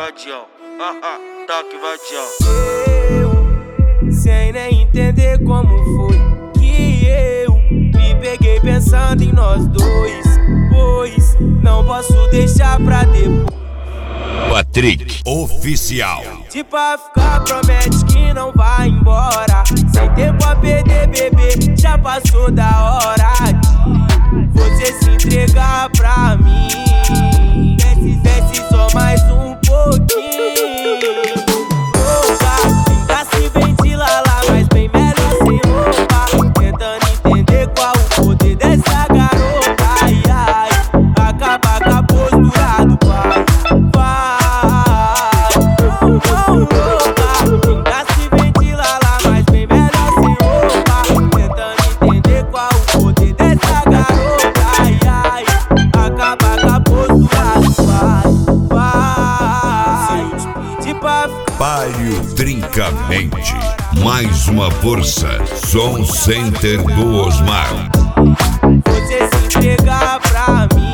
vadião. Tá que vadião. Eu, sem nem entender como foi que eu me peguei pensando em nós dois, pois não posso deixar pra depois. Patrick Oficial. Se pra ficar promete que não vai embora, sem tempo a perder, bebê, já passou da hora de você se entregar pra mim. Desce só mais um pouquinho. Louca, tenta se ventilar lá, mas bem melhor sem roupa. Tentando entender qual o poder dessa garota. Ai, ai, acaba com a postura do pai. Louca, tenta se ventilar lá, mas bem melhor sem roupa. Tentando entender qual o poder dessa garota. Ai, ai, acaba com a postura do pai. Palio Trincamente. Mais uma força. Som Center do Osmar. Você se entregar pra mim.